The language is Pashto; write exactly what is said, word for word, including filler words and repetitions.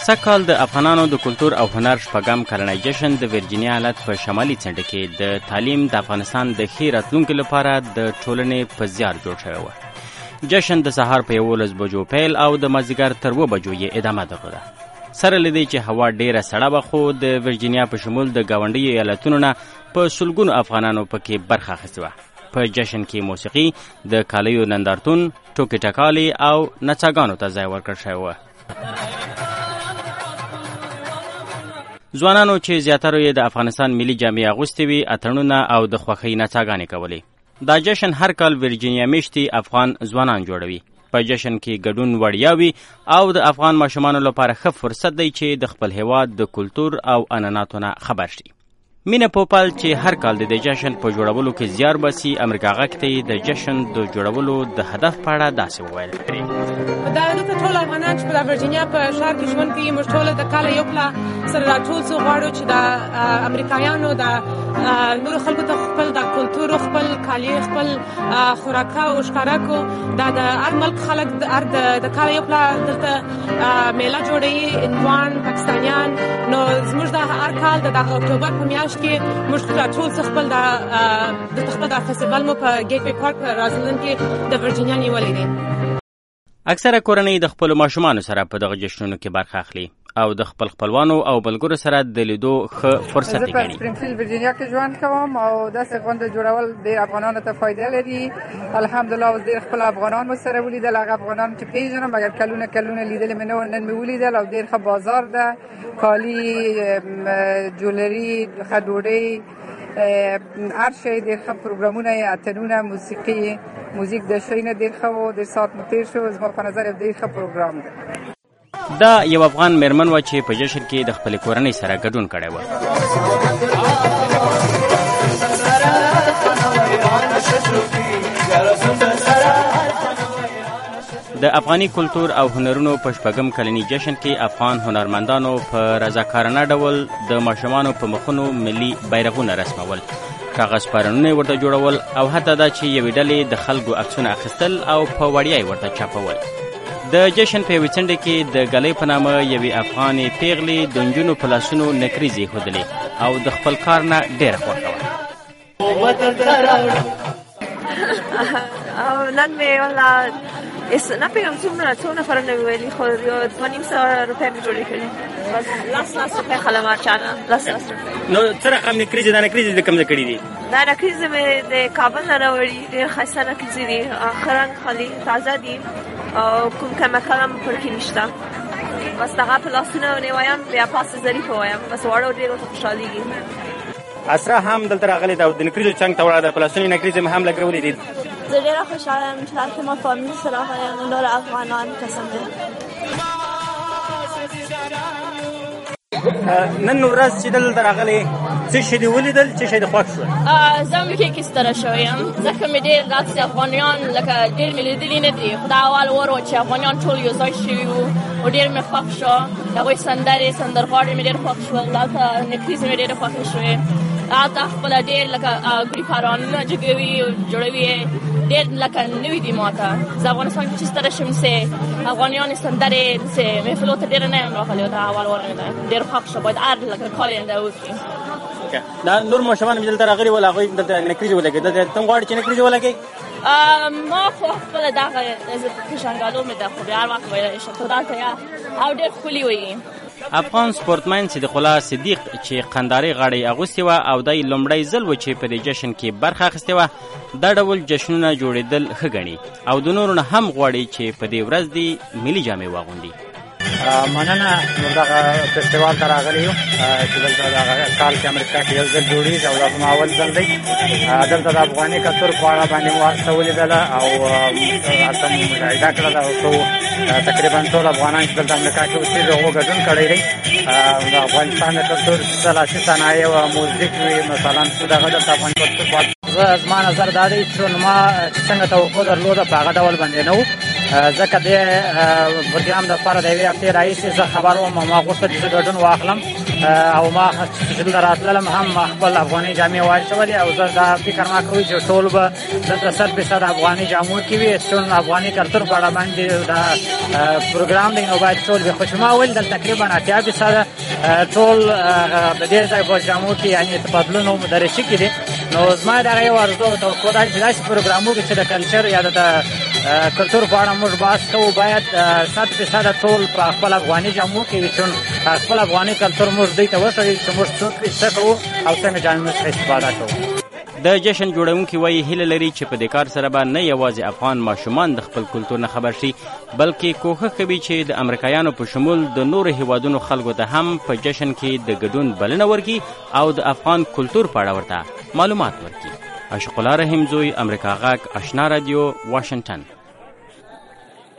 سږ کال د افغانانو د کلتور او هنر شپږم کلنی جشن د ورجینیا ایالت په شمالي څنډه کې د تعلیم د افغانستان د ښې راتلونکي لپاره د ټولنې په زیار جوړ شوی و. جشن د سهار په یولس بجو پیل او د مازدیګر تر اوه بجو یې ادامه درلوده. سره له دې چې هوا ډیره سړه وه، خو د ورجینیا په شمول د ګاونډیو ایالتونو نه په سلګونو افغانانو پکې برخه اخیستې وه. په جشن کې موسیقي، د کالیو نندارتون، ټوکې ټکالې او نڅاګانو ته ځای ورکړل شوی و. ځوانانو چې زیاتره یې د افغانستان ملي جامې اغوستې وي، اتڼونه او د خوښۍ نڅاګانې کولې. دا جشن هر کال ورجینیا میشتي افغان ځوانان جوړوي. په جشن کې ګډون وړیا وي او د افغان ماشومانو لپاره ښه فرصت دی چې د خپل هیواد د کلتور او عنعناتو نه خبر شي. مینه پوپل چې هر کال د دې جشن په جوړولو کې زیار باسي، امریکا غږ ته د جشن د جوړولو د هدف په اړه داسې وویل. دا دلته ټول افغانان چې په ورجینیا په ښار کې ژوند کوي، موږ ټوله د کاله یو پله سره راټول څو غواړو چې د امریکایانو د نورو خلکو ته خپل د کلتور، خپل کالي، خپل خوراکه او ښکاره کړو. دا د هر ملک خلک د کاله یو پله دلته میله جوړوي، هندوان، پاکستانیان. نو زموږ د هر کال د اکتوبر په میاشت کې موږ ټول څه خپل د خپل د فستیوال مو په ګیټ وی پارک په رازلند کې د ورجینیا نیولی دی. اکثره کورنۍ د خپلو ماشومانو سره په دغه جشنونو کې برخه اخلي او د خپل خپلوانو او ملګرو سره د لیدو ښه فرصت یې ګڼي. زه په سپرینګفیلډ ورجینیا کې ژوند کوم او داسې غونډه جوړول ډېر افغانانو ته فایده لري. الحمدلله اوس ډېر خپل افغانان مو سره ولیدل، هغه افغانان چې پېژنم مګر کلونه کلونه لیدلې مې نه وو، نن مې ولیدل او ډېر ښه بازار ده، کالي، جولري، ښه ډوډۍ، هر شی ډېر ښه پروګرامونه یې، اتڼونه، موسیقي، موزیک د شی نه ډېر ښه و. ډېر ساعت مو تېر شو. زما په نظر یو ډېر ښه پروګرام ده. دا یو افغان میرمن وه چې په جشن کې د خپلې کورنۍ سره ګډون کړی و. د افغاني کلتور او هنرونو په شپږم کلني جشن کې افغان هنرمندانو په رضاکارانه ډول د ماشومانو په مخونو ملي بیرغونه رسمول، کاغذ پرانونه ورته جوړول او حتی دا چې یوې ډلې د خلکو عکسونه اخیستل او په وړیا ورته چاپول. د جشن په یوې څنډه کې د ګلۍ په نامه یوې افغانې پیغلې د نجونو په لاسونو نکریزې ایښودلې او د خپل کار نه ډېره خوښه وه. نن مې والله نه پوهېږم څومره څو نفره نه ویلي، خو یو دوه نیم سوه روپۍ مې جوړې کړې. بس لس لس روپۍ خلم هر چا نه، لس لس روپۍ. نو څه رقم نکریزې؟ دا نکریزې د کوم ځای کړي دي؟ دا نکریزې مې د کابل نه راوړي، ډېر ښایسته نکریزې دي، ښه رنګ خالي تازه دي او کوم کیمیکل هم پکې نشته. بس دغه په لاسونه نیوایم، بیا پاسه ظریفه وایم، بس واړه ډېر ورته خوشحالېږي. اسرا هم دلته راغلې ده او د نکریزو څنګ ته وړه ده، په لاسونو نکریزې مې هم لګولې دي. زه ډېره خوشحاله یم چې هلته ما فامیل سره راغلی یم، نور افغانان قسم دی. نن ورځ چې دلته راغلې څه شی دې ولیدل، څه شی دې خوښ شول؟ زه امریکا کې ستره شوې یم، ځکه مې ډېر داسې افغانیان لکه ډېر مې لیدلي نه دي، خو دا اول وار و چې افغانیان ټول یو ځای شوي وو او ډېر مې خوښ شو. د هغوی سندرې سندرغاړې مې ډېر خوښ شول، دلته نکریزې مې ډېرې خوښې شوې. هلته خپله ډېر لکه ګروي پرانونه جګوي جوړوي، ډېر لکه نوي دي ما ته. زه افغانستان کې چې ستره شوم سې افغانیانې سندرې سې محفلو ته ډېره نه یم راغلې، دا اول وار مې ده، ډېر خوښ شو. باید هر لکه کال یې دا وکړي. دا نور ماشومان مې دلته راغلي ول، هغوی دلته نکریزې ولګېد. دلته ته هم غواړې چې نکریزې ولګې؟ ما خو خپله دغه پېژنګالو مې ده، خو بیا هر وخت ویلی شم، خو دلته او ډېر ښکلي وایي. افغان سپورتمن صدیق الله صدیق چې قندارې غاړې اغوستې وه او دی لومړی ځل و چې په دې جشن کې برخه اخیستې وه، دا ډول جشنونه جوړېدل ښه ګڼي او د نورو نه هم غواړي چې په دې ورځ دې ملي جامې واغوندي. مننه، موږ دغه فستیوال ته راغلي یو چې دلته دغه کال کې امریکا کې یو ځل جوړېږي او دا زما اول ځل دی. دلته د افغاني کلتور په اړه باندې مو هر څه ولیدله او هلته مو مشاهده کړله او څو تقریبا ټول افغانان چې دلته امریکا کې اوسېږي هغو ګډون کړی دی. د افغانستان د کلتور څه لاسي صنایع او موزیک وي، مثلا دغه دلته افغاني کلتور زه زما نظر دا دی چې ما څنګه توقع درلوده په هغه ډول باندې نه و، ځکه د پروګرام دپاره د یوې هفتې راهیسې زه خبر وم او ما غوښتل چې زه ګډون واخلم او ما چې دلته راتللم هم خپل افغاني جامې واچولې او زه دا فکر ما کوي چې ټول به دلته صد فیصد افغاني جامو کې وي چون افغاني کلتور په اړه باندې دا پروګرام دی نو باید ټول وي خو چې ما ویل دلته تقریبا اتیا فیصده ټول د دې ځای په جامو کې یعنې تبادلون او مدرسې کې دي نو زما دغه یو ارزو او توقع ده چې داسې پروګرامونو کې چې د کلچر یا د کلتور په اړه موږ بحث کوو باید صد فیصده ټول په خپل افغاني جامو کې وي چون خپل افغاني کلتور موږ دوی ته وښیو چې موږ څه کوو او څنګه جامې څخه استفاده کوو. د جشن جوړونکي وایي هیله لري چې په دې کار سره به نه یوازې افغان ماشومان د خپل کلتور نه خبر شي بلکې کوښښ کوي چې د امریکایانو په شمول د نورو هیوادونو خلکو ته هم په جشن کې د ګډون بلنه ورکړي او د افغان کلتور په اړه ورته معلومات ورکړي. عاشق الله رحیم زوی، امریکا غږ، آشنا رادیو، واشنگټن.